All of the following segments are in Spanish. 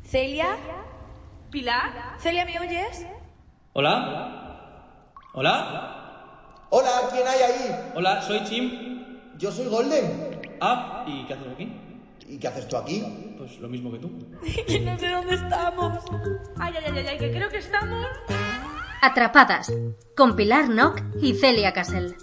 Celia. Pilar. Celia, ¿me oyes? ¿Hola? ¿Hola? Hola, ¿quién hay ahí? Hola, soy Chim. Yo soy Golden. Ah, ¿y qué haces aquí? ¿Y qué haces tú aquí? Pues lo mismo que tú. Que no sé dónde estamos. Ay, que creo que estamos... Atrapadas, con Pilar Nock y Celia Casel.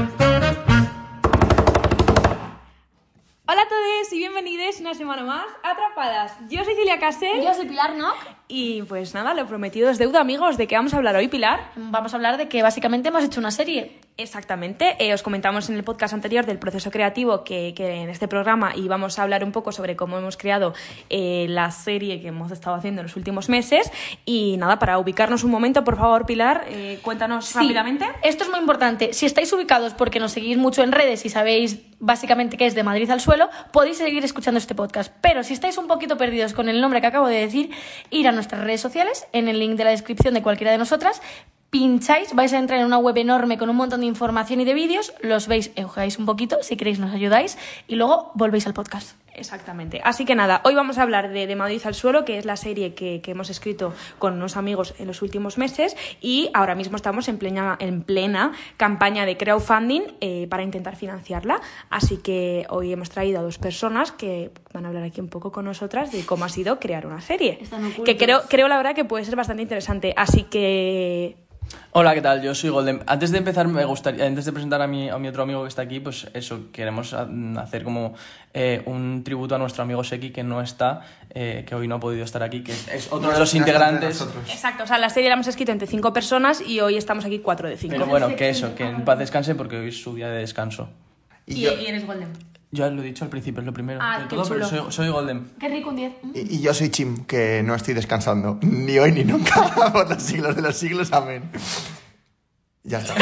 Hola a todos y bienvenidos una semana más a Atrapadas. Yo soy Celia Casel. Yo soy Pilar Nock. Y pues nada, lo prometido es deuda, amigos. ¿De qué vamos a hablar hoy, Pilar? Vamos a hablar de que básicamente hemos hecho una serie. Exactamente, os comentamos en el podcast anterior del proceso creativo que en este programa íbamos a hablar un poco sobre cómo hemos creado la serie que hemos estado haciendo en los últimos meses. Y nada, para ubicarnos un momento, por favor, Pilar, cuéntanos rápidamente. Esto es muy importante. Si estáis ubicados porque nos seguís mucho en redes y sabéis básicamente que es De Madrid al Suelo, podéis seguir escuchando este podcast. Pero si estáis un poquito perdidos con el nombre que acabo de decir, ir a nuestras redes sociales, en el link de la descripción de cualquiera de nosotras, pincháis, vais a entrar en una web enorme con un montón de información y de vídeos, los veis, jugáis un poquito, si queréis nos ayudáis y luego volvéis al podcast. Exactamente. Así que nada, hoy vamos a hablar de Madrid al Suelo, que es la serie que hemos escrito con unos amigos en los últimos meses y ahora mismo estamos en plena campaña de crowdfunding para intentar financiarla. Así que hoy hemos traído a dos personas que van a hablar aquí un poco con nosotras de cómo ha sido crear una serie. Que creo la verdad que puede ser bastante interesante. Así que... Hola, ¿qué tal? Yo soy Golden. Antes de empezar, antes de presentar a mi otro amigo que está aquí, pues eso, queremos hacer como un tributo a nuestro amigo Seki, que no está, que hoy no ha podido estar aquí, que es otro de los integrantes. Exacto, o sea, la serie la hemos escrito entre 5 personas y hoy estamos aquí 4 de 5. Pero bueno, que eso, que en paz descanse porque hoy es su día de descanso. Y eres Golden. Ya lo he dicho al principio, es lo primero de qué todo, chulo. pero soy Golden. Qué rico un 10. Y yo soy Chim, que no estoy descansando. Ni hoy ni nunca. Por los siglos de los siglos, amén. Ya está.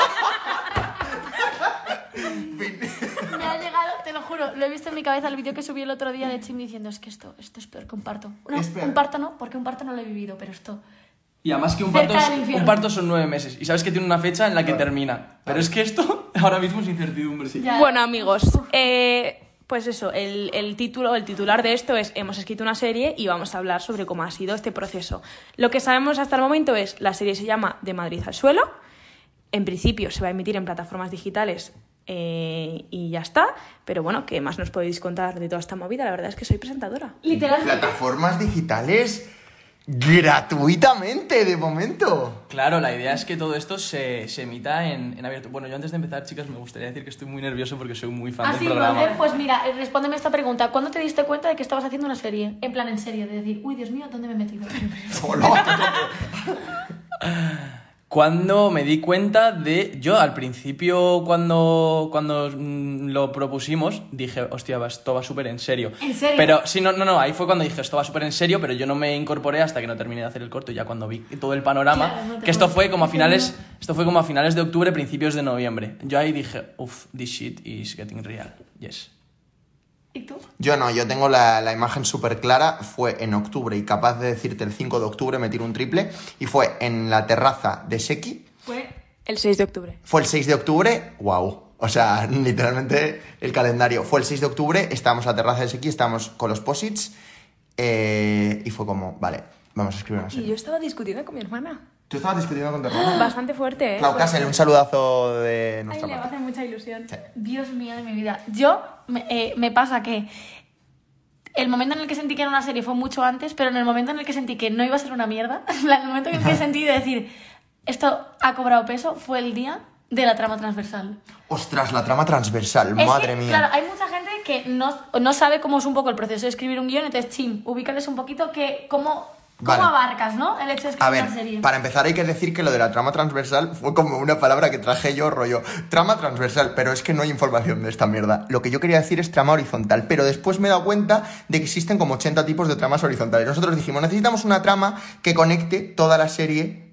Me ha llegado, te lo juro, lo he visto en mi cabeza el vídeo que subí el otro día de Chim diciendo es que esto es peor que un parto. No, un parto no, porque un parto no lo he vivido, pero esto... Y además que un parto son 9 meses. Y sabes que tiene una fecha en la que termina. Pero es que esto ahora mismo es incertidumbre. Sí. Bueno, amigos, pues eso, el titular de esto es hemos escrito una serie y vamos a hablar sobre cómo ha sido este proceso. Lo que sabemos hasta el momento es la serie se llama De Madrid al Suelo. En principio se va a emitir en plataformas digitales y ya está. Pero bueno, ¿qué más nos podéis contar de toda esta movida? La verdad es que soy presentadora. Literalmente. Plataformas digitales gratuitamente, de momento. Claro, la idea es que todo esto se emita en abierto. Bueno, yo antes de empezar, chicas, me gustaría decir que estoy muy nervioso porque soy muy fan del programa. Golden, pues mira, respóndeme esta pregunta. ¿Cuándo te diste cuenta de que estabas haciendo una serie? En plan, en serio, de decir, uy, Dios mío, ¿dónde me he metido? Cuando me di cuenta de... Yo al principio, cuando lo propusimos, dije, hostia, esto va súper en serio. ¿En serio? Pero sí, no, ahí fue cuando dije, esto va súper en serio, pero yo no me incorporé hasta que no terminé de hacer el corto, ya cuando vi todo el panorama, claro, que esto fue como a finales de octubre, principios de noviembre. Yo ahí dije, this shit is getting real, yes. ¿Y tú? Yo no, yo tengo la imagen súper clara. Fue en octubre y capaz de decirte el 5 de octubre me tiré un triple. Y fue en la terraza de Seki. Fue el 6 de octubre. Fue el 6 de octubre, wow. O sea, literalmente el calendario. Fue el 6 de octubre, estábamos en la terraza de Seki, estábamos con los posits. Y fue como, vale, vamos a escribir una serie. Y yo estaba discutiendo con mi hermana. ¿Tú estabas discutiendo con tu hermana? Bastante fuerte, ¿eh? Clau Casel, un saludazo de Ay, nuestra le va a parte. hacer mucha ilusión. Sí. Dios mío de mi vida. Yo, me pasa que el momento en el que sentí que era una serie fue mucho antes, pero en el momento en el que sentí que no iba a ser una mierda, en el momento en el que sentí de decir, esto ha cobrado peso, fue el día de la trama transversal. Ostras, la trama transversal, Es madre que, mía. Claro, hay mucha gente que no sabe cómo es un poco el proceso de escribir un guión, entonces, Chim, ubícales un poquito que cómo Vale. abarcas, ¿no? El hecho de escribir A ver, una serie. para empezar hay que decir que lo de la trama transversal fue como una palabra que traje yo, rollo, trama transversal, pero es que no hay información de esta mierda. Lo que yo quería decir es trama horizontal, pero después me he dado cuenta de que existen como 80 tipos de tramas horizontales. Nosotros dijimos, necesitamos una trama que conecte toda la serie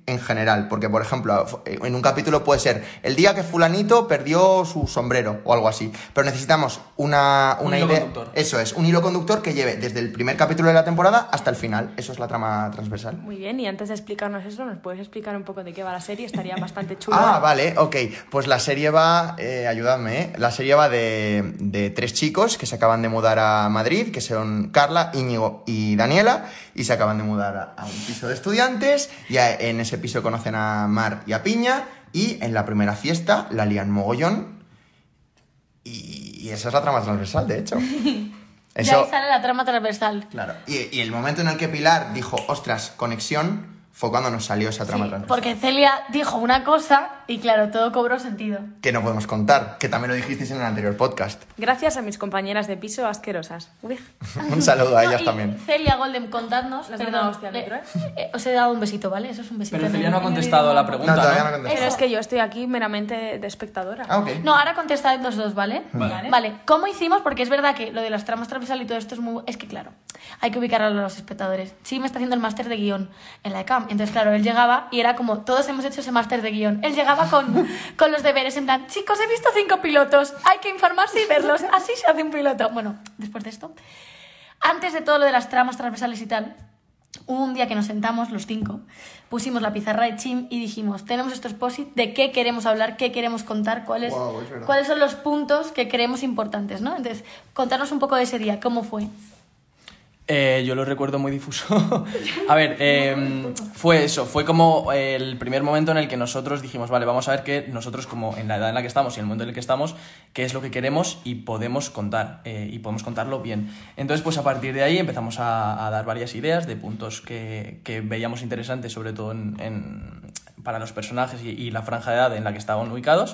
en general, porque por ejemplo, en un capítulo puede ser el día que fulanito perdió su sombrero o algo así, pero necesitamos una hilo idea. conductor. Eso es, un hilo conductor que lleve desde el primer capítulo de la temporada hasta el final. Eso es la trama transversal. Muy bien, y antes de explicarnos eso, ¿nos puedes explicar un poco de qué va la serie? Estaría bastante chulo. Vale, ok. Pues la serie va, ayudadme, ¿eh? La serie va de 3 chicos que se acaban de mudar a Madrid, que son Carla, Íñigo y Daniela, y se acaban de mudar a un piso de estudiantes. Ya en ese piso conocen a Mar y a Piña, y en la primera fiesta la lían mogollón. Y esa es la trama transversal, de hecho. Ya ahí sale la trama transversal. Claro. Y el momento en el que Pilar dijo, ostras, conexión, fue cuando nos salió esa trama Sí, transversal. porque Celia dijo una cosa y claro, todo cobró sentido. Que no podemos contar, que también lo dijisteis en el anterior podcast. Gracias a mis compañeras de piso asquerosas. Uy. Un saludo a ellas y también. Celia Golden, contadnos. Les he dado hostia al micro, os he dado un besito, ¿vale? Eso es un besito. Pero en Celia el- no ha en el contestado a la idioma. pregunta, No, todavía no ¿no? contesté. Pero es que yo estoy aquí meramente de espectadora. Ah, ok. No, ahora contestad los dos, ¿vale? Vale. Vale, ¿cómo hicimos? Porque es verdad que lo de las tramas transversales y todo esto es muy... Es que, claro, hay que ubicar a los espectadores. Sí, me está haciendo el máster de guión en la ECAM. Entonces, claro, él llegaba y era como, todos hemos hecho ese máster de guión. Él llegaba con los deberes en plan, chicos, he visto 5 pilotos, hay que informarse y verlos. Así se hace un piloto. Bueno, después de esto, antes de todo lo de las tramas transversales y tal, hubo un día que nos sentamos los 5, pusimos la pizarra de Chim y dijimos, tenemos estos post-it de qué queremos hablar, qué queremos contar, cuáles son los puntos que creemos importantes, ¿no? Entonces, contarnos un poco de ese día, ¿cómo fue? Yo lo recuerdo muy difuso. A ver, fue eso, fue como el primer momento en el que nosotros dijimos, vale, vamos a ver que nosotros como en la edad en la que estamos y en el momento en el que estamos, qué es lo que queremos y podemos contar, y podemos contarlo bien. Entonces, pues a partir de ahí empezamos a dar varias ideas de puntos que veíamos interesantes, sobre todo para los personajes y la franja de edad en la que estaban ubicados.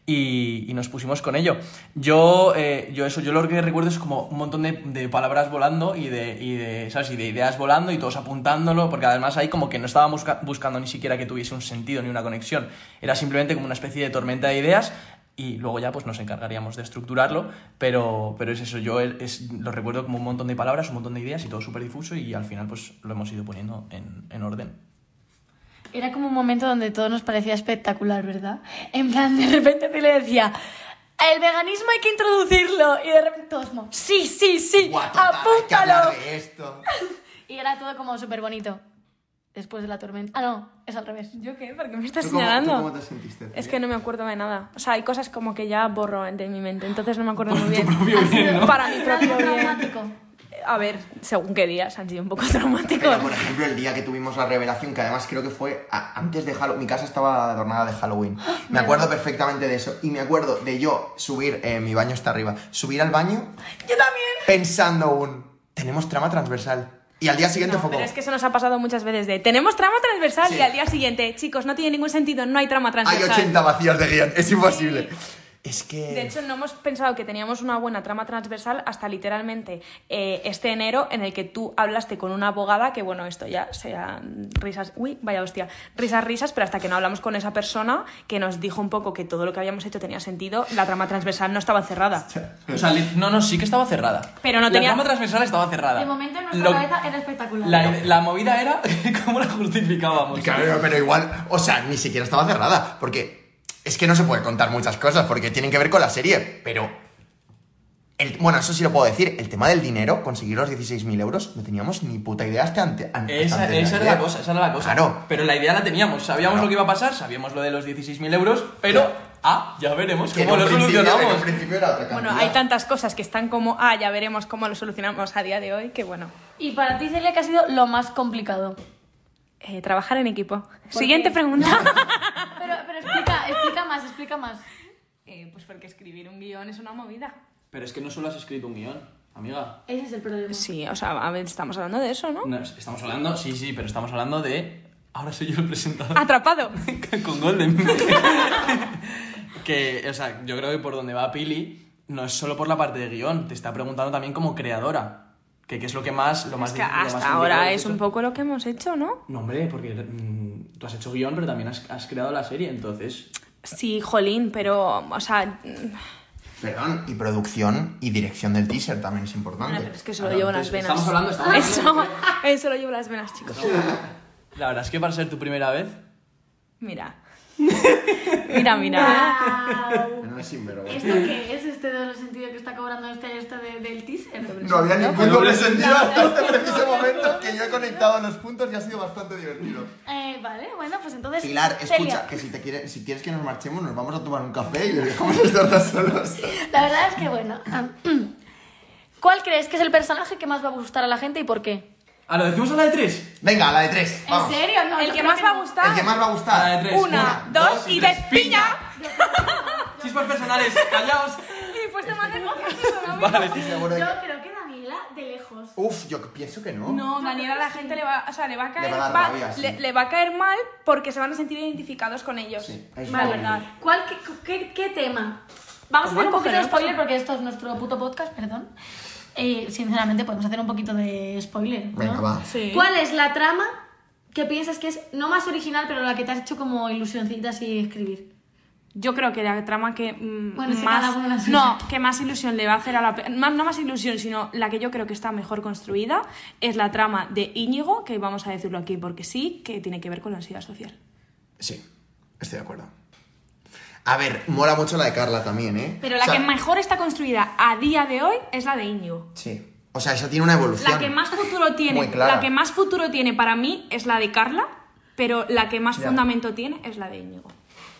Y nos pusimos con ello. Yo lo que recuerdo es como un montón de palabras volando y de ¿sabes? Y de ideas volando y todos apuntándolo, porque además ahí como que no estábamos buscando ni siquiera que tuviese un sentido ni una conexión. Era simplemente como una especie de tormenta de ideas y luego ya pues nos encargaríamos de estructurarlo, pero es eso, lo recuerdo como un montón de palabras, un montón de ideas y todo súper difuso y al final pues lo hemos ido poniendo en orden. Era como un momento donde todo nos parecía espectacular, ¿verdad? En plan, de repente te le decía, el veganismo hay que introducirlo. Y de repente todos como, sí, Guau, total, hay que hablar apúntalo. de esto. Y era todo como súper bonito. Después de la tormenta. Ah, no, es al revés. ¿Yo qué? ¿Por qué me estás ¿Tú cómo señalando? te sentiste? Es que no me acuerdo de nada. O sea, hay cosas como que ya borro de mi mente, entonces no me acuerdo muy bien. Para mi propio bien. Traumático. A ver, según qué días han sido un poco traumáticos. Pero, por ejemplo, el día que tuvimos la revelación, que además creo que fue antes de Halloween, mi casa estaba adornada de Halloween. Me acuerdo perfectamente de eso. Y me acuerdo de yo subir, mi baño está arriba, subir al baño Yo también. pensando tenemos trama transversal. Y al día siguiente No, fue como, pero es que eso nos ha pasado muchas veces de tenemos trama transversal Sí. y al día siguiente, chicos, no tiene ningún sentido, no hay trama hay transversal. 80 vacíos de guión, es imposible. Es que... De hecho, no hemos pensado que teníamos una buena trama transversal hasta literalmente este enero, en el que tú hablaste con una abogada, que bueno, esto ya sea risas, uy, vaya hostia, risas, pero hasta que no hablamos con esa persona que nos dijo un poco que todo lo que habíamos hecho tenía sentido, la trama transversal no estaba cerrada. O sea, no, sí que estaba cerrada. Pero no tenía- La trama transversal estaba cerrada. De momento en nuestra cabeza era espectacular. La movida era cómo la justificábamos. Claro, pero igual, o sea, ni siquiera estaba cerrada, porque es que no se puede contar muchas cosas, porque tienen que ver con la serie, pero... bueno, eso sí lo puedo decir, el tema del dinero, conseguir los 16.000 euros, no teníamos ni puta idea hasta antes Esa de era ayer. la cosa, esa era la cosa. Claro. Pero la idea la teníamos, sabíamos Claro. lo que iba a pasar, sabíamos lo de los 16.000 euros, pero... ya veremos Que en cómo un lo principio- solucionamos. En un principio era otra Bueno, cantidad. hay tantas cosas que están como, ya veremos cómo lo solucionamos a día de hoy, que bueno, Y para ti, Celia, ¿qué ha sido lo más complicado? trabajar en equipo. Siguiente pregunta. Pero explica más. Pues porque escribir un guión es una movida. Pero es que no solo has escrito un guión, amiga. Ese es el problema. Sí, o sea, a ver, estamos hablando de eso, ¿no? No, estamos hablando, sí, pero estamos hablando de... Ahora soy yo el presentador. Atrapado. Con Golden. Que, o sea, yo creo que por donde va Pili, no es solo por la parte de guión, te está preguntando también como creadora. Que es lo más Es que difícil, lo más hasta complicado ahora que has es un hecho. poco lo que hemos hecho, ¿no? No, hombre, porque tú has hecho guión, pero también has creado la serie, entonces... Sí, jolín, pero, o sea... Perdón, y producción y dirección del teaser también es importante. Bueno, pero es que eso lo llevo en las Entonces, venas. estamos hablando... Eso lo llevo en las venas, chicos. La verdad es que para ser tu primera vez, Mira. Mira. No es sinvergüenza. ¿Esto qué es? ¿Este doble sentido que está cobrando del teaser? No había ningún doble sentido hasta este preciso momento que yo he conectado los puntos y ha sido bastante divertido. Vale, bueno, pues entonces... Pilar, Celia. escucha, que si quieres que nos marchemos, nos vamos a tomar un café y le dejamos estar solos. La verdad es que, bueno... ¿Cuál crees que es el personaje que más va a gustar a la gente y por qué? ¿Lo decimos a la de 3? Venga, a la de 3. ¿En serio? No, El yo que creo más va a no. gustar. El que más va a gustar. A la de 3. 1, 2 y despiña. Chispas personales, callaos. Y pues te mandé Vale, Sí, seguro que- Yo creo que Daniela, de lejos. Uf, yo pienso que no. No, Daniela, a la gente le va a caer, Le va a dar rabia, sí. le va a caer mal porque se van a sentir identificados con ellos. Sí, es la verdad. verdad. ¿Qué tema? Vamos a hacer un Bueno, poquito de pues spoiler porque esto es nuestro puto podcast, perdón. Sinceramente, podemos hacer un poquito de spoiler, ¿no? Venga, va. Sí. ¿Cuál es la trama que piensas que es no más original, pero la que te has hecho como ilusioncita así escribir? Yo creo que la trama que Bueno, si cada uno la suya. no, que más ilusión le va a hacer a la no más ilusión, sino la que yo creo que está mejor construida es la trama de Íñigo, que vamos a decirlo aquí porque sí, que tiene que ver con la ansiedad social. Sí, estoy de acuerdo. A ver, mola mucho la de Carla también, ¿eh? Pero la O sea, que mejor está construida a día de hoy es la de Íñigo. Sí. O sea, esa tiene una evolución. La que más futuro tiene, Muy clara. la que más futuro tiene para mí es la de Carla, pero la que más Ya. fundamento tiene es la de Íñigo.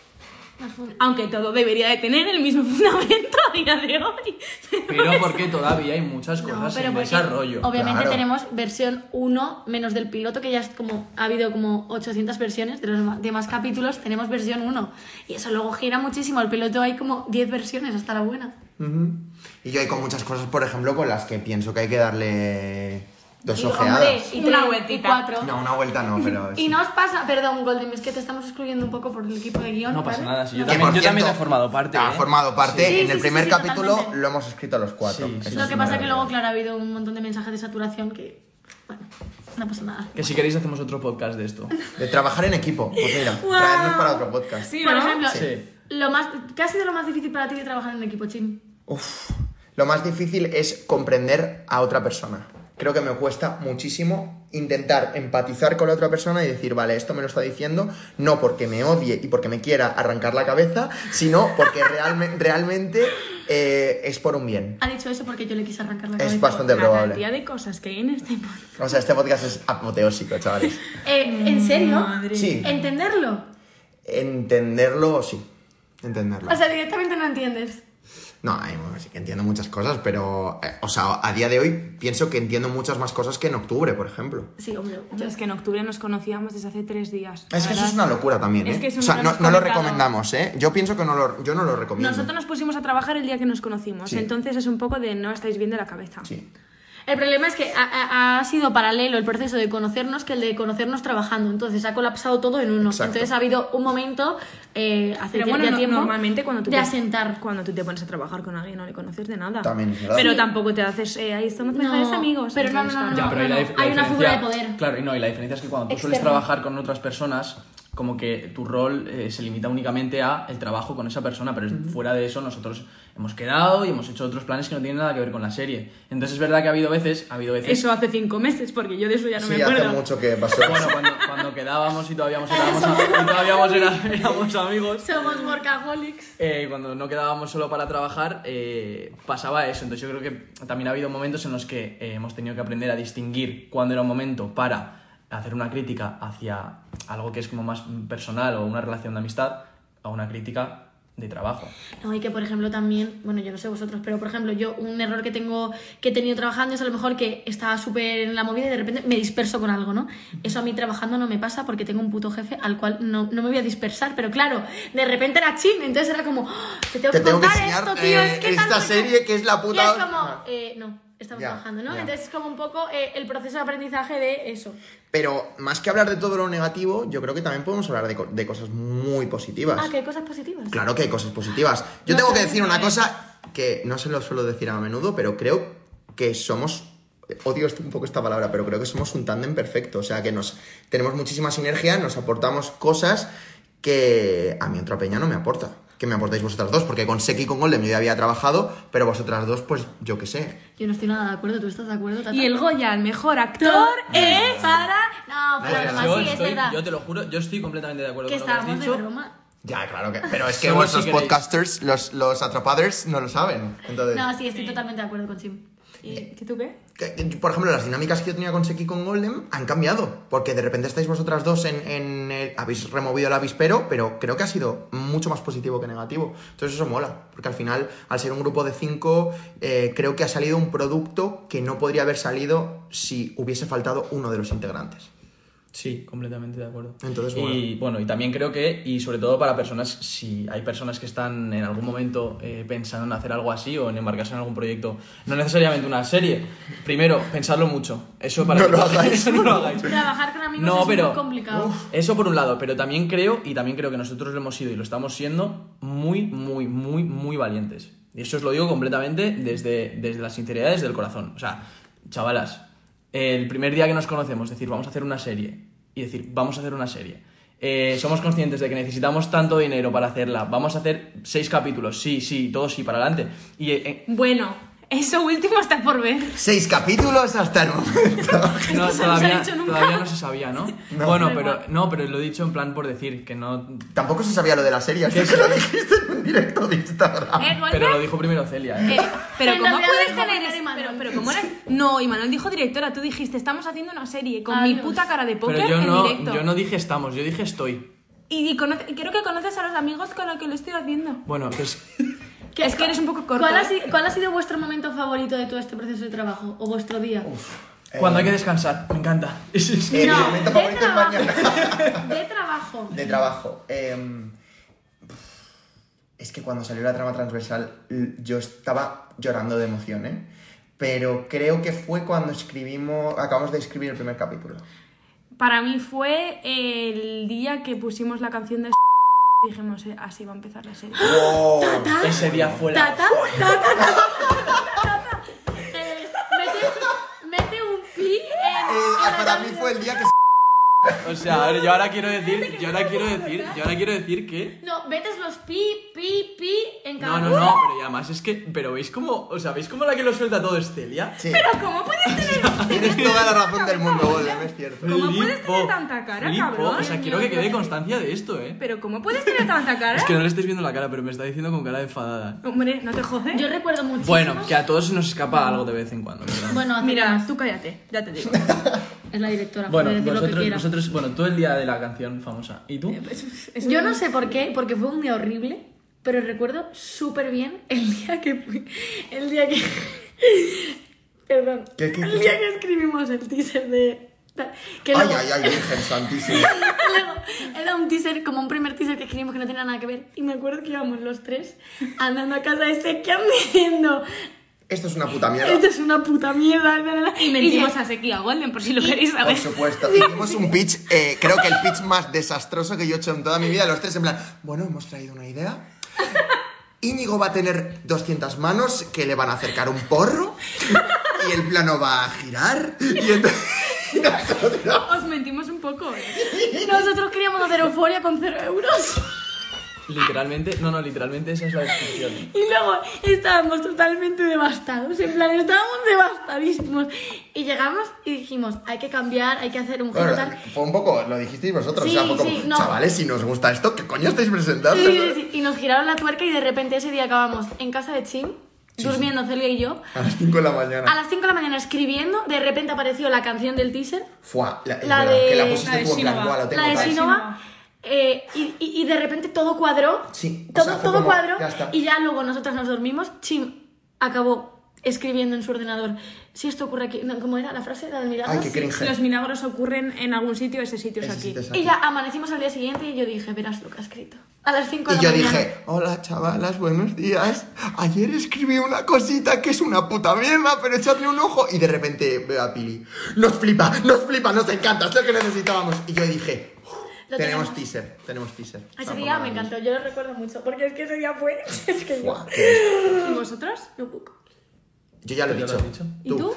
Aunque todo debería de tener el mismo fundamento a día de hoy. Pero porque todavía hay muchas cosas en porque desarrollo. obviamente Claro. tenemos versión 1 menos del piloto, que ya es como ha habido como 800 versiones de los demás capítulos, tenemos versión 1 y eso luego gira muchísimo. El piloto hay como 10 versiones hasta la buena. Ujú. Y yo hay con muchas cosas, por ejemplo, con las que pienso que hay que darle dos Y, ojeadas. hombre, y Una 3, vueltita. y 4. No, una vuelta no, pero... Y no os pasa, perdón, Golden, es que te estamos excluyendo un poco por el equipo de guión. No pasa ¿vale? nada, si yo Que, también, por yo también cierto, he formado parte. Ha formado parte. Sí, En sí, el sí, primer sí, capítulo totalmente. lo hemos escrito a los 4. Sí, sí. Eso Lo es que una pasa que luego, realidad. claro, ha habido un montón de mensajes de saturación que, bueno, no pasa nada. Que si queréis hacemos otro podcast de esto. De trabajar en equipo. Pues mira, traernos para otro podcast. Sí, Por ¿no? ejemplo, Sí. ¿qué ha sido lo más difícil para ti de trabajar en equipo, Chim? Uf, lo más difícil es comprender a otra persona. Creo que me cuesta muchísimo intentar empatizar con la otra persona y decir, vale, esto me lo está diciendo no porque me odie y porque me quiera arrancar la cabeza, sino porque realmente es por un bien. Ha dicho eso porque yo le quise arrancar la cabeza. Es bastante La probable. cantidad de cosas que hay en este podcast. O sea, este podcast es apoteósico, chavales. ¿En serio? Madre. Sí, ¿Entenderlo? entenderlo, sí. Entenderlo. O sea, directamente no entiendes. No, bueno, sí que entiendo muchas cosas, pero... o sea, a día de hoy pienso que entiendo muchas más cosas que en octubre, por ejemplo. Sí, hombre. Es que en octubre nos conocíamos desde hace 3 días. Es que eso es una locura también, ¿eh? Es que eso o sea, no no, lo hemos no lo comentado. recomendamos, ¿eh? Yo pienso que yo no lo recomiendo. Nosotros nos pusimos a trabajar el día que nos conocimos, Sí. entonces es un poco de no estáis bien de la cabeza. Sí. El problema es que ha sido paralelo el proceso de conocernos que el de conocernos trabajando. Entonces ha colapsado todo en uno. Exacto. Entonces ha habido un momento hace Pero ya bueno, tiempo normalmente cuando tú de te- asentar. Cuando tú te pones a trabajar con alguien no le conoces de nada. También es verdad. Pero Sí. tampoco te haces, ahí somos mejores amigos. pero no, entonces, no, no, claro. Ya, pero ahí la hay una diferencia- figura de poder. Claro, y la diferencia es que cuando tú sueles Externa. trabajar con otras personas, como que tu rol se limita únicamente a el trabajo con esa persona, pero fuera de eso nosotros hemos quedado y hemos hecho otros planes que no tienen nada que ver con la serie. Entonces es verdad que ha habido veces... Eso hace 5 meses, porque yo de eso ya no Sí, me hace acuerdo. mucho que pasó. Bueno, cuando quedábamos y todavía éramos amigos, Somos workaholics. cuando no quedábamos solo para trabajar, pasaba eso. Entonces yo creo que también ha habido momentos en los que hemos tenido que aprender a distinguir cuándo era un momento para hacer una crítica hacia algo que es como más personal o una relación de amistad a una crítica de trabajo. No, y que por ejemplo también, bueno, yo no sé vosotros, pero por ejemplo yo un error que he tenido trabajando es a lo mejor que estaba súper en la movida y de repente me disperso con algo, ¿no? Eso a mí trabajando no me pasa porque tengo un puto jefe al cual no me voy a dispersar, pero claro, de repente era chin, entonces era como, "Oh, te tengo Te que tengo que contar enseñar esto, tío, es que tal, esta no sé qué". serie que es la Y puta... es como, no, estamos Ya, trabajando, ¿no? ya. Entonces es como un poco el proceso de aprendizaje de eso. Pero más que hablar de todo lo negativo, yo creo que también podemos hablar de cosas muy positivas. Ah, que hay cosas positivas. Claro que hay cosas positivas. Yo No tengo que sé, decir una vale. cosa que no se lo suelo decir a menudo, pero creo que somos... Odio un poco esta palabra, pero creo que somos un tándem perfecto. O sea, que tenemos muchísima sinergia, nos aportamos cosas que a mí otra peña no me aporta. que me aportáis vosotras dos, porque con Seki y con Golden yo ya había trabajado, pero vosotras dos, pues yo qué sé. Yo no estoy nada de acuerdo, ¿tú estás de acuerdo, Tata? Y el Goya, el mejor actor es... para... No, pero además Yo sí, es estoy, verdad. yo te lo juro, yo estoy completamente de acuerdo Que con lo que has estábamos de dicho. broma. Ya, claro que... Pero es que Solo vuestros si queréis. podcasters, los atrapaders, no lo saben. Entonces, No, sí, estoy totalmente de acuerdo con Sim. ¿Y tú qué? por ejemplo, las dinámicas que yo tenía con Seki y con Golden han cambiado, porque de repente estáis vosotras dos habéis removido el avispero, pero creo que ha sido mucho más positivo que negativo. Entonces eso mola, porque al final, al ser un grupo de 5, creo que ha salido un producto que no podría haber salido si hubiese faltado uno de los integrantes. Sí, completamente de acuerdo. Entonces, y bueno, y también creo que, y sobre todo para personas, si hay personas que están en algún momento pensando en hacer algo así o en embarcarse en algún proyecto, no necesariamente una serie, primero, pensadlo mucho. Eso para No que lo hagáis. no lo hagáis. Trabajar con amigos No, es pero- muy complicado. Eso por un lado, pero también creo que nosotros lo hemos sido y lo estamos siendo muy, muy, muy, muy valientes. Y eso os lo digo completamente desde la sinceridad, desde el corazón. O sea, chavalas, el primer día que nos conocemos, decir, vamos a hacer una serie, y decir, vamos a hacer una serie. Somos conscientes de que necesitamos tanto dinero para hacerla, vamos a hacer 6 capítulos, sí, todo sí, para adelante. Y Bueno, eso último está por ver. 6 capítulos hasta el momento. no, Esto no se ha todavía, dicho nunca. todavía no se sabía, ¿no? No. Bueno, Da pero, igual. no, pero lo he dicho en plan por decir que no... Tampoco se sabía lo de la serie, hasta que lo dijiste en un directo de Instagram. Golden? Pero lo dijo primero Celia, ¿eh? Pero En ¿cómo realidad puedes dijo tener primero eso? Imanol. Pero ¿cómo eres? No, Imanol dijo directora, tú dijiste, estamos haciendo una serie con mi Adiós. puta cara de póker Pero en directo. yo no dije estamos, yo dije estoy. Y creo que conoces a los amigos con los que lo estoy haciendo. Bueno, pues... Es que eres un poco corto. ¿Cuál ha sido vuestro momento favorito de todo este proceso de trabajo? ¿O vuestro día? Cuando hay que descansar, me encanta. Mi momento favorito es mañana. De trabajo. De trabajo. Es que cuando salió la trama transversal yo estaba llorando de emoción, ¿eh? Pero creo que fue cuando acabamos de escribir el primer capítulo. Para mí fue el día que pusimos la canción de y dijimos, así va a empezar la serie. ¡Wow! Ese día fue la... Tata. Mete un pi en la Para mí canción. fue el día que... O sea, a ver, yo ahora quiero decir que... No, metes los pi en cada No, pero y además es que... Pero ¿veis cómo... O sea, ¿veis cómo la que lo suelta todo es Celia? Sí. Pero ¿cómo puedes tener... Tienes toda la razón del mundo, Golem, es cierto. ¿Cómo puedes tener tanta cara, cabrón? O sea, quiero que quede constancia de esto, ¿eh? Pero ¿cómo puedes tener tanta cara? Es que no le estáis viendo la cara, pero me está diciendo con cara de enfadada. Hombre, no te jodes. Yo recuerdo muchísimo. Bueno, que a todos se nos escapa algo de vez en cuando, ¿verdad? Bueno, Mira, tú cállate, ya te digo. es la directora, Bueno, puede decir lo que quiera. bueno, tú el día de la canción famosa. ¿Y tú? Yo no sé por qué, porque fue un día horrible, pero recuerdo súper bien el día que fui. El día que. Perdón. ¿Qué? El día que escribimos el teaser de. Que luego- Ay, Virgen Santísima. luego era un teaser, como un primer teaser que escribimos que no tenía nada que ver. Y me acuerdo que íbamos los tres andando a casa de Sekian diciendo: Esto es una puta mierda. esto es una puta mierda. Y mentimos a Seki y a Golden, por si lo queréis Por saber. supuesto. Hicimos un pitch, creo que el pitch más desastroso que yo he hecho en toda mi vida. Los tres en plan, bueno, hemos traído una idea. Íñigo va a tener 200 manos que le van a acercar un porro y el plano va a girar y entonces... Os mentimos un poco, ¿eh? Nosotros queríamos hacer euforia con 0 euros. Literalmente esa es la descripción. Y luego estábamos totalmente devastados, en plan, estábamos devastadísimos. Y llegamos y dijimos, hay que cambiar, hay que hacer un giro Bueno, tal. fue un poco, lo dijisteis vosotros, Sí, o sea, fue como, sí, no. chavales, si nos gusta esto, ¿qué coño estáis presentando? Sí. Y nos giraron la tuerca y de repente ese día acabamos en casa de Chim, durmiendo Celia y yo. A las 5 de la A mañana. las 5 de la mañana escribiendo, de repente apareció la canción del teaser, Fua, es la verdad, de- que la la pusiste de tú en plan, Sinova. "Buah, lo tengo la de tal". Sinova. Y de repente todo cuadró. Sí, o todo, sea, fue todo como, cuadró. ya está. Y ya luego nosotras nos dormimos. Chim acabó escribiendo en su ordenador. Si esto ocurre aquí. No, ¿cómo era la frase? La del mirado. Ay, qué Sí. cringe. Los milagros ocurren en algún sitio, ese sitio es Ese aquí. sitio es Y ya amanecimos al día siguiente y yo dije, verás lo que ha escrito. A las 5 de Y la yo mañana. dije, hola chavalas, buenos días. Ayer escribí una cosita que es una puta mierda, pero echadle un ojo. Y de repente veo a Pili. Nos flipa, nos encanta, es lo que necesitábamos. Y yo dije, Lo tenemos tenemos. teaser. Ese día me encantó, yo lo recuerdo mucho. Porque es que ese día fue. Es que yo. Buah, qué- ¿Y vosotros? No puedo. Yo ya lo he ¿Ya dicho. lo has dicho? ¿Y tú?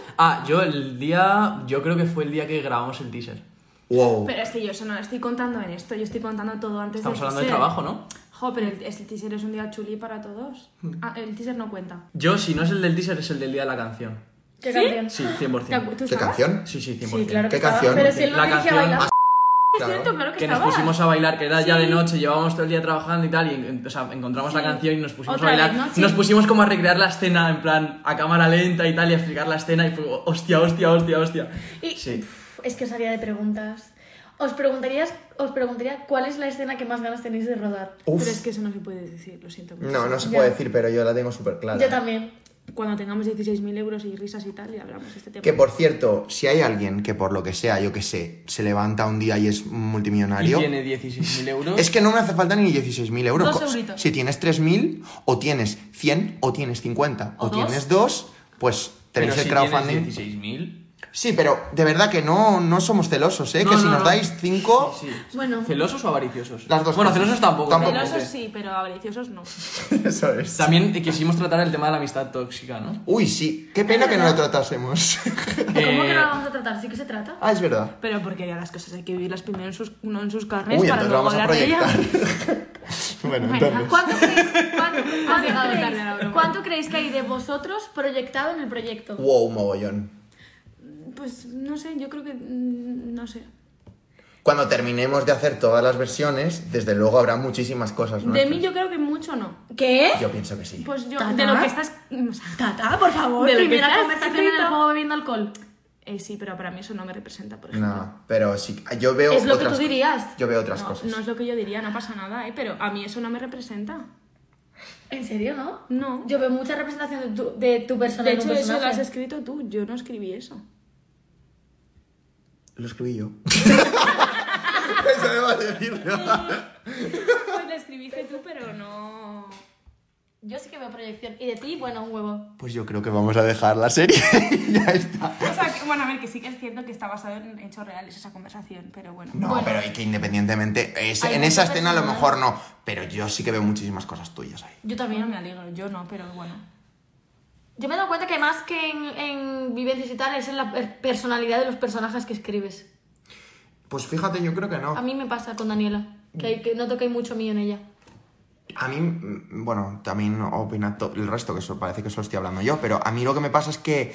Yo creo que fue el día que grabamos el teaser. Wow. Pero es que yo eso no lo estoy contando en esto, yo estoy contando todo antes Estamos del hablando de teaser. trabajo, ¿no? Jo, pero el teaser es un día chuli para todos. Ah, el teaser no cuenta. Yo, si no es el del teaser, es el del día de la canción. ¿Qué canción? Sí, 100%. ¿Tú ¿Qué estabas? canción? Sí, 100%. Sí, claro que ¿Qué estaba. canción? Pero si él no La te decía canción bailar. Es cierto, claro que Que nos estabas. pusimos a bailar, que era ya Sí. de noche, llevábamos todo el día trabajando y tal, y o sea, encontramos la canción y nos pusimos Otra a bailar. vez, ¿no? Sí. Nos pusimos como a recrear la escena, en plan, a cámara lenta y tal, y a explicar la escena, y fue hostia. Y Sí. es que os haría de preguntas. Os preguntaría cuál es la escena que más ganas tenéis de rodar. Uf. Pero es que eso no se puede decir, lo siento mucho. No se Ya. puede decir, pero yo la tengo súper clara. Yo también. Cuando tengamos 16.000 euros y risas y tal, y hablamos de este tema. Que por cierto, si hay alguien que por lo que sea, yo que sé, se levanta un día y es Y multimillonario, tiene 16.000 euros. es que no me hace falta ni 16.000 euros. 2 euritos. Si tienes 3.000, o tienes 100, o tienes 50, ¿O o dos? tienes 2, pues tenéis Pero el si crowdfunding. tienes 16.000. Sí, pero de verdad que no somos celosos, ¿eh? No, que si no, nos no. dais 5, Sí. Bueno. ¿Celosos o avariciosos? Las dos Bueno, cosas. celosos tampoco. Tampoco. Celosos sí, pero avariciosos no. eso es. También quisimos tratar el tema de la amistad tóxica, ¿no? Uy, sí, qué pena que no lo tratásemos. ¿Cómo que no la vamos a tratar? ¿Sí que se trata? Ah, es verdad. Pero porque ya las cosas hay que vivirlas primero uno en sus carnes Uy, para entonces luego vamos a hablar de ellas. proyectar. Bueno, entonces. ¿Cuánto creéis que hay de vosotros proyectado en el proyecto? Wow, mogollón. Pues no sé, yo creo que. No sé. Cuando terminemos de hacer todas las versiones, desde luego habrá muchísimas cosas De nuestras. mí yo creo que mucho no. ¿Qué? Yo pienso que sí. Pues yo, ¿Tata? de lo que estás. O sea, Tata, por favor. De lo que Primera está conversación en el escrito. juego bebiendo alcohol. sí, pero para mí eso no me representa, por ejemplo. No, pero sí, yo veo Es lo que otras tú dirías. Yo veo otras No, cosas. no es lo que yo diría, no pasa nada, pero a mí eso no me representa. ¿En serio, no? No. Yo veo mucha representación de tu persona. De en un hecho, eso lo has personaje. escrito tú, yo no escribí eso. Lo escribí yo. Eso debo decirlo. Pues lo escribiste tú, pero no. Yo sí que veo proyección. Y de ti, bueno, un huevo. Pues yo creo que vamos a dejar la serie. Ya está. O sea, que, bueno, a ver, que sí que es cierto que está basado en hechos reales esa conversación, pero bueno. No, Bueno. pero y que independientemente, Hay en esa muchas escena a lo personas. mejor no, pero yo sí que veo muchísimas cosas tuyas ahí. Yo También también. me alegro, yo no, pero bueno. Yo me he dado cuenta que más que en vivencias y tal, es en la personalidad de los personajes que escribes. Pues fíjate, yo creo que no. A mí me pasa con Daniela, que noto que hay mucho mío en ella. A mí, bueno, también opina el resto, que eso parece que solo estoy hablando yo, pero a mí lo que me pasa es que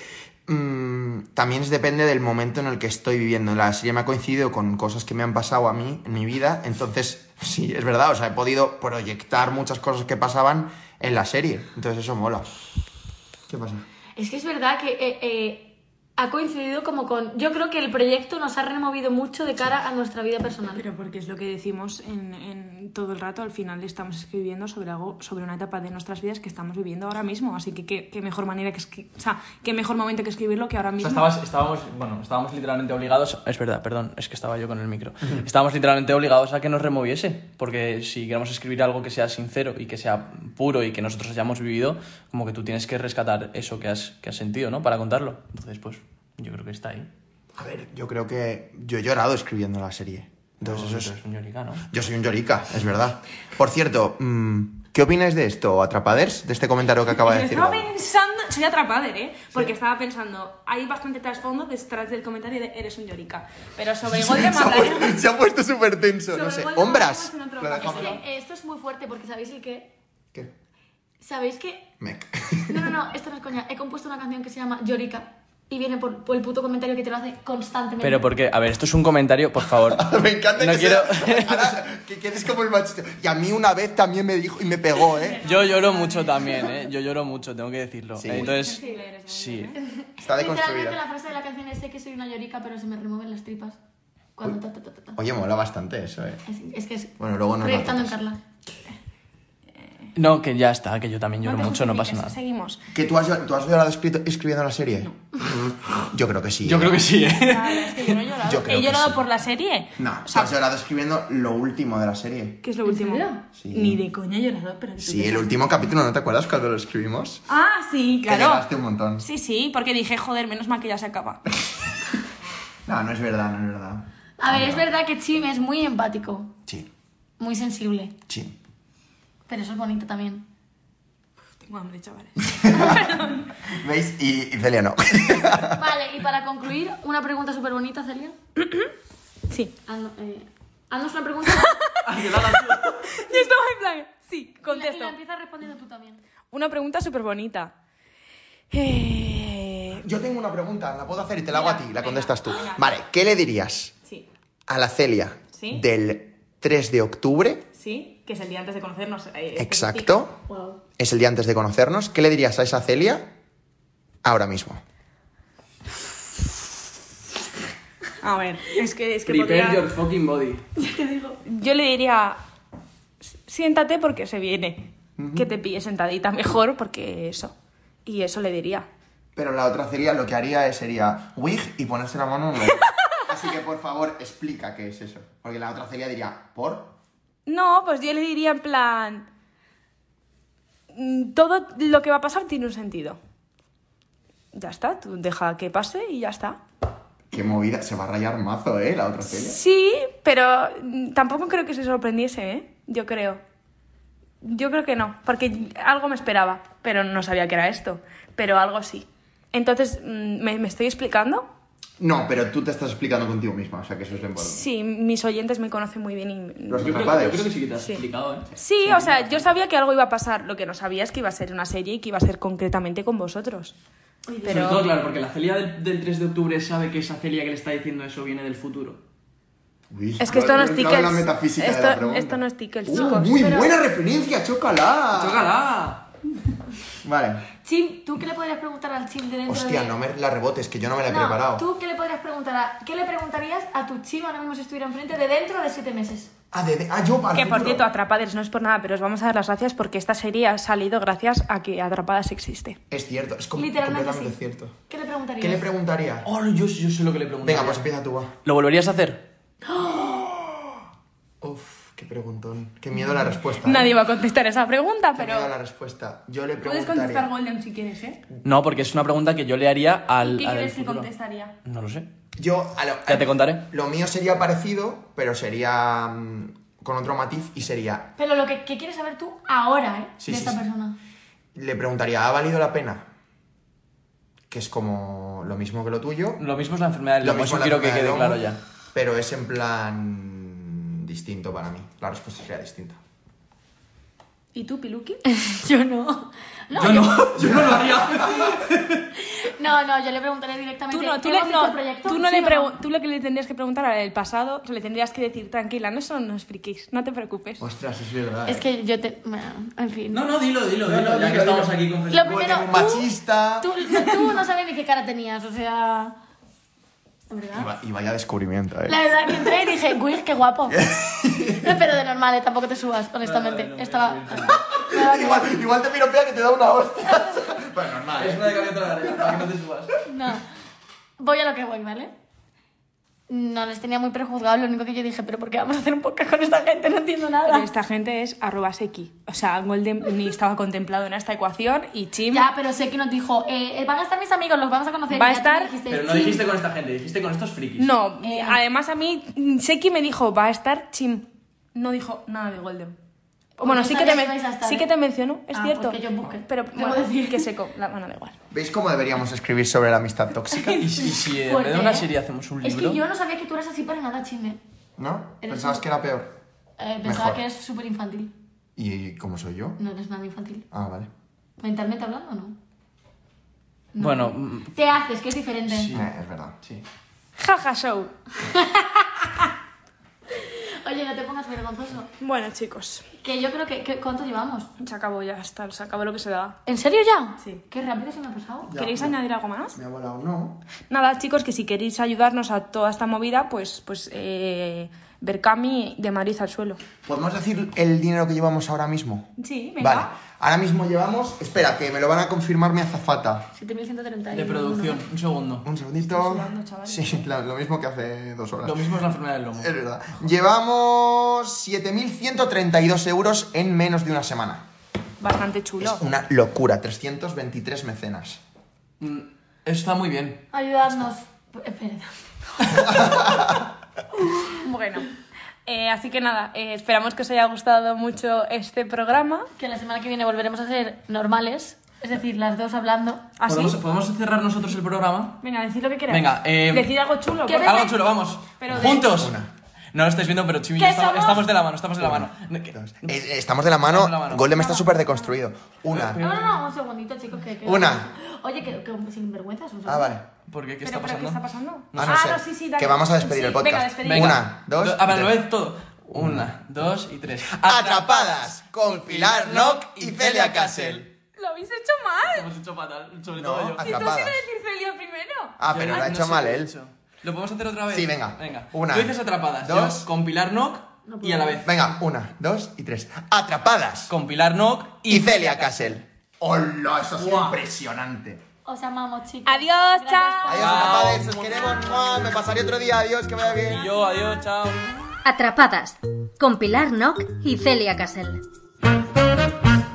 también depende del momento en el que estoy viviendo. La serie me ha coincidido con cosas que me han pasado a mí en mi vida, entonces sí, es verdad, o sea, he podido proyectar muchas cosas que pasaban en la serie, entonces eso mola. ¿Qué pasa? Es que es verdad que ha coincidido como con... Yo creo que el proyecto nos ha removido mucho de cara a nuestra vida personal. Pero porque es lo que decimos en todo el rato, al final estamos escribiendo sobre algo, sobre una etapa de nuestras vidas que estamos viviendo ahora mismo, así que qué mejor manera o sea, qué mejor momento que escribirlo que ahora O mismo. sea, estábamos literalmente obligados... Es verdad, perdón, es que estaba yo con el micro. Estábamos literalmente obligados a que nos removiese, porque si queremos escribir algo que sea sincero y que sea puro y que nosotros hayamos vivido, como que tú tienes que rescatar eso que has sentido, ¿no? Para contarlo. Entonces, pues, yo creo que está ahí. A ver, yo creo que yo he llorado escribiendo la serie. Entonces No, eso tú es... eres un llorica, ¿no? Yo soy un llorica, es verdad. Por cierto, ¿qué opináis de esto, Atrapaders? De este comentario que acaba de decir Estaba Gaby? pensando, soy atrapader, porque estaba pensando, hay bastante trasfondo detrás del comentario de eres un llorica, pero sobre Golden hablaremos. Se ha puesto súper tenso, Sobre no sé. Golden Hombras. hablaremos en otro Lo momento. dejamos. Es que esto es muy fuerte porque ¿sabéis el qué? ¿Qué? ¿Sabéis que...? Mec. No, esto no es coña. He compuesto una canción que se llama Llorica y viene por el puto comentario que te lo hace constantemente. Pero porque, a ver, esto es un comentario, por favor. Me encanta No que quiero... Ahora, que quedes como el machista. Y a mí una vez también me dijo y me pegó, ¿eh? Yo lloro mucho también, ¿eh? Yo lloro mucho, tengo que decirlo. Sí. Entonces, Sensible eres, sí. Está Literalmente deconstruida. la frase de la canción es sé que soy una llorica pero se me remueven las tripas. Cuando ta. Oye, mola bastante eso, ¿eh? Es que es Bueno, luego nos la proyectando en tocas. Carla. No, que ya está, que yo también lloro No te mucho, no pasa justifiques, nada. Seguimos. ¿Que tú has llorado escribiendo la serie? Yo creo que sí. Yo creo que sí, ¿eh? La verdad es que yo no he llorado. Yo creo He que llorado sí. por la serie. No, O tú sea, has llorado escribiendo lo último de la serie. ¿qué es lo ¿En último? serio? Sí. Ni de coña he llorado, pero... tú Sí, qué el sabes. último capítulo, ¿no te acuerdas cuando lo escribimos? Ah, sí, Que claro. lloraste un montón. Sí, porque dije, joder, menos mal que ya se acaba. No, no es verdad, no es verdad. A ver, es verdad que Chim es muy empático, Sí, muy sensible, sí. pero eso es bonito también. Tengo hambre, chavales. ¿Veis? Y Celia no. Vale, y para concluir, una pregunta súper bonita, Celia. Sí. Haznos una pregunta. Yo estaba en plan... Sí, Y contesto. la empiezas respondiendo tú también. Una pregunta súper bonita. Yo tengo una pregunta, la puedo hacer y te la hago a ti, la Venga, contestas tú. venga. Vale, ¿qué le dirías Sí, a la Celia Sí. del 3 de octubre? sí, que es el día antes de conocernos. Exacto. Wow. Es el día antes de conocernos. ¿Qué le dirías a esa Celia ahora mismo? A ver, es que Prepare podría- your fucking body. Yo le diría, siéntate porque se viene. Que te pille sentadita mejor porque eso. Y eso le diría. Pero la otra Celia lo que haría sería wig y ponerse la mano en los... Así que, por favor, explica qué es eso. Porque la otra Celia diría, ¿por? No, pues yo le diría en plan... todo lo que va a pasar tiene un sentido. Ya está, tú deja que pase y ya está. Qué movida, se va a rayar mazo, la otra Celia. Sí, pero tampoco creo que se sorprendiese, ¿eh? Yo creo que no, porque algo me esperaba, pero no sabía que era esto, pero algo sí. Entonces, ¿me estoy explicando? No, pero tú te estás explicando contigo misma, o sea que eso es lo importante. Sí, mis oyentes me conocen muy bien y... Los Yo atrapados. creo que sí que te has Sí. explicado, ¿eh? Sí, o sea, yo sabía que algo iba a pasar, lo que no sabía es que iba a ser una serie y que iba a ser concretamente con vosotros. Sobre todo, claro, porque la Celia del 3 de octubre sabe que esa Celia que le está diciendo eso viene del futuro. Uy, Es que esto no es he entrado en la tickets. metafísica de la pregunta. Esto no es tickets, chicos. Muy pero- buena referencia, chócala. ¡Chócala! Vale. Chim, ¿tú qué le podrías preguntar al Chim de dentro Hostia, de... no me la rebotes, que yo no me la he No, preparado. ¿tú qué le podrías preguntar ¿Qué le preguntarías a tu Chim ahora mismo si estuviera enfrente de dentro de 7 meses? Yo al Que por futuro. cierto, Atrapaders no es por nada, pero os vamos a dar las gracias porque esta serie ha salido gracias a que Atrapadas existe. Es cierto, es Literalmente completamente sí. cierto. ¿Qué le preguntarías? ¿Qué le preguntaría? Oh, yo sé lo que le preguntaría. Venga, pues empieza tú, va. ¿Lo volverías a hacer? Uf, qué preguntón. Qué miedo la respuesta. Nadie va a contestar esa pregunta, Qué miedo la pero... respuesta. Yo le Puedes preguntaría... contestar Golden si quieres, ¿eh? No, porque es una pregunta que yo le haría al. ¿Qué al crees que futuro. contestaría? No lo sé. Ya te contaré. Lo mío sería parecido, pero sería con otro matiz y sería... Pero lo que quieres saber tú ahora, ¿eh? Sí, de sí, esta sí. persona. Le preguntaría, ¿ha valido la pena? Que es como lo mismo que lo tuyo. Lo mismo es la enfermedad del Lo lomo, mismo eso la quiero que enfermedad quede del claro lomo, ya. Pero es en plan distinto para mí. La respuesta sería distinta. ¿Y tú, Piluki? Yo no. Yo no lo haría. No, yo le preguntaré directamente. ¿Hemos visto el proyecto? tú no ¿Sí le o no? pregun- tú lo que le tendrías que preguntar al del pasado, le tendrías que decir, tranquila, no son unos frikis, no te preocupes. Ostras, es verdad. Es que yo te... bueno, en fin. No, dilo, no, ya que dilo, estamos dilo. aquí Lo confesando. primero, un machista. Tú no sabes ni qué cara tenías, o sea... ¿Verdad? Y vaya descubrimiento, La verdad que entré y dije, uy, qué guapo. Pero de normal, tampoco te subas, honestamente. Vale, Estaba... igual te piropea que te da una hostia. Pues normal, Es una de cambio otra área, para que no te subas. No. Voy a lo que voy, ¿vale? No les tenía muy prejuzgados, lo único que yo dije, pero ¿por qué vamos a hacer un podcast con esta gente? No entiendo Pero nada. esta gente es @seki. O sea, Golden ni estaba contemplado en esta ecuación y Chim Ya, pero sé que nos dijo, van a estar mis amigos, los vamos a conocer. Va a Y ya tú estar- dijiste, Pero no sí. dijiste con esta gente, dijiste con estos frikis. No, además a mí Seki me dijo, va a estar Chim. No dijo nada de Golden. Bueno, Pues sí no que, te sabía que ibais a estar, sí ¿eh? que te mencionó, es Ah, cierto. porque yo busqué. Pero Debo bueno, decir. que seco, la mano da igual. ¿Veis cómo deberíamos escribir sobre la amistad tóxica? Y si en Fuerte, vez de una ¿eh? serie hacemos un Es libro. que yo no sabía que tú eras así para nada, Chime. ¿No? Eres ¿Pensabas un- que era peor? Pensaba Mejor. que eres súper infantil. ¿Y cómo soy yo? No eres nada infantil. Ah, vale. ¿Mentalmente hablando o no? No. Bueno, Te haces, que es diferente. Es verdad. sí. Jaja show. Oye, no te pongas vergonzoso. Bueno, chicos, Que yo creo que ¿cuánto llevamos? se acabó ya, está, se acabó lo que se da. ¿En serio ya? Sí. Qué rápido se me ha pasado. ¿Queréis añadir algo más? Me ha volado, no. Nada, chicos, que si queréis ayudarnos a toda esta movida, pues Berkami de Madrid al suelo. ¿Podemos decir el dinero que llevamos ahora mismo? Sí, venga. Vale. Ahora mismo llevamos... Espera, que me lo van a confirmar mi azafata. 7.130. De producción, un segundo. Un segundito. Estoy sudando, chavales. Sí, lo mismo que hace 2 horas. Lo mismo es la enfermedad del lomo. Es verdad. Llevamos 7.132 euros en menos de una semana. Bastante Es chulo. una locura. 323 mecenas. Está muy bien. Ayudadnos. Espera. Bueno, así que nada, esperamos que os haya gustado mucho este programa. Que la semana que viene volveremos a ser normales. Es decir, las dos hablando. ¿Así? ¿Podemos cerrar nosotros el programa? Venga, decid lo que queráis. Venga, Decid algo chulo. ¿Qué por ves? favor. Algo chulo, vamos. Pero de- Juntos. Una. No lo estáis viendo, pero Chimi y ¿Qué yo estamos somos? de la mano, estamos de la mano. Estamos de la mano. Estamos de la mano. Golem está súper deconstruido. Una. No, un segundito, chicos. Una. Oye, que sin vergüenzas. Ah, vale. ¿Por qué? ¿Qué ¿Pero está qué pasando? está pasando? No Sí, sí, dale. Que vamos a despedir el podcast. Venga, despedid. Venga. Una, dos. A ver, y lo tres. ves todo. 1, 2 y 3. Atrapadas con Pilar Nock y Celia Castle. Lo habéis hecho mal. Lo hemos hecho fatal, sobre No, todo yo. Si tú has Atrapadas. ido a decir Celia primero. Ah, pero lo ha No hecho sé mal qué he él. hecho. ¿Lo podemos hacer otra vez? Sí, venga. Venga. Una, Tú dices atrapadas. dos. Yo con Pilar Nock y a la vez. Venga, una, dos y tres. Atrapadas Con Pilar Nock y Celia Castle. ¡Hola! Eso ha sido impresionante. Os amamos, chicos. Adiós, Gracias chao. Adiós, atrapadas. Os queremos. ¡Mua! Me pasaré otro día. Adiós, que vaya bien. Y yo, adiós, chao. Atrapadas con Pilar Nock y Celia Castle.